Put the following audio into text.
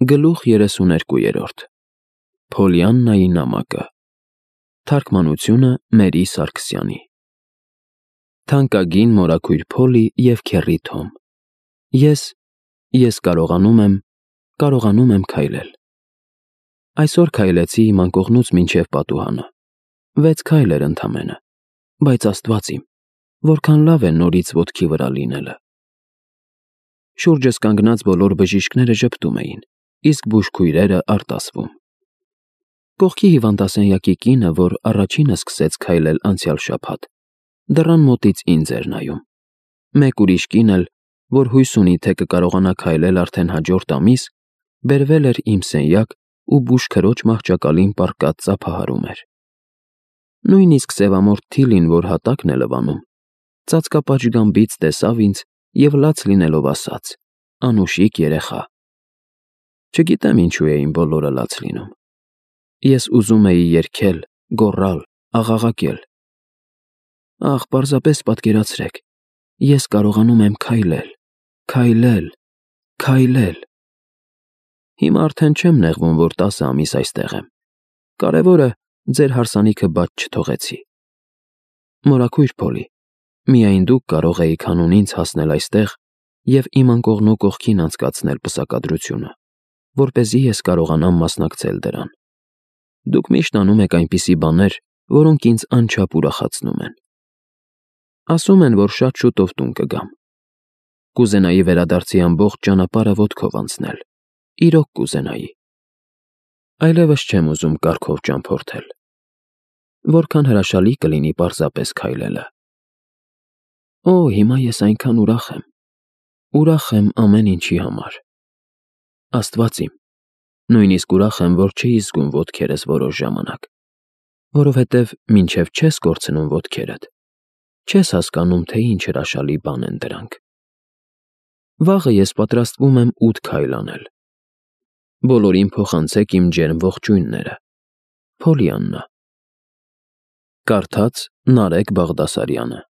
Գլուխ 32 Փոլիաննայի նամակը Թարգմանությունը Մերի Սարգսյանի Թանկագին մորաքույր Փոլի և քեռի Թոմ Ես կարողանում եմ քայլել Այսօր քայլեցի իմ անկողնուց մինչև պատուհանը 6 քայլ էր ընդամենը Բայց Աստված իմ Որքան լավ է նորից ոտքի վրա լինելը Շուրջս կանգնած բոլոր բժիշկները ժպտում էին Իսկ բուժքույրերը արտասվում Կողքի հիվանդասենյակի կինը, որ առաջինը սկսեց քայլել անցյալ շաբաթ Դռան մոտից ինձ էր նայում Մեկ ուրիշ կին էլ, որ հույս ունի, թե կկարողանա քայլել արդեն հաջորդ ամիս Բերվել էր իմ սենյակ ու բուժքրոջ մահճակալին պառկած ծափահարում էր Նույնիսկ սևամորթ Թիլին, որ հատակն է լվանում Ծածկապաճգամբից տեսավ ինձ և լաց լինելով ասաց Անուշիկ երեխա Չգիտեմ ինչու էին բոլորը լաց լինում Ես ուզում էի երգել, գոռալ, աղաղակել Ահ, պարզապես պատկերացրեք Ես կարողանում եմ քայլել Հիմա արդեն չեմ նեղվում, որ 10 ամիս այստեղ եմ Կարևորը ձեր հարսանիքը բաց չթողեցի Մորաքույր Փոլի Միայն դուք կարող էիք հանուն ինձ հասնել այստեղ և իմ անկողնու կողքին անցկացնել պսակադրությունը, որպեսզի ես կարողանամ մասնակցել դրան Դուք միշտ անում եք այնպիսի բաներ, որոնք ինձ անչափ ուրախացնում են Ասում են, որ շատ շուտով տուն կգամ Կուզենայի վերադարձի ամբողջ ճանապարհը ոտքով անցնել Իրոք կուզենայի Այլևս չեմ ուզում կառքով ճամփորդել Որքան հրաշալի կլինի պարզապես քայլելը Օ, հիմա ես այնքան ուրախ եմ ամեն ինչի համար Աստված իմ Նույնիսկ ուրախ եմ, որ չի զգում ոտքերս որոշ ժամանակ Որովհետև մինչև չես կորցնում ոտքերդ Չես հասկանում, թե ինչ հրաշալի բան են դրանք Վաղը ես պատրաստվում եմ 8 քայլ անել Բոլորին փոխանցեք իմ ջերմ ողջույնները Փոլիաննա Կարդաց Նարեկ Բաղդասարյանը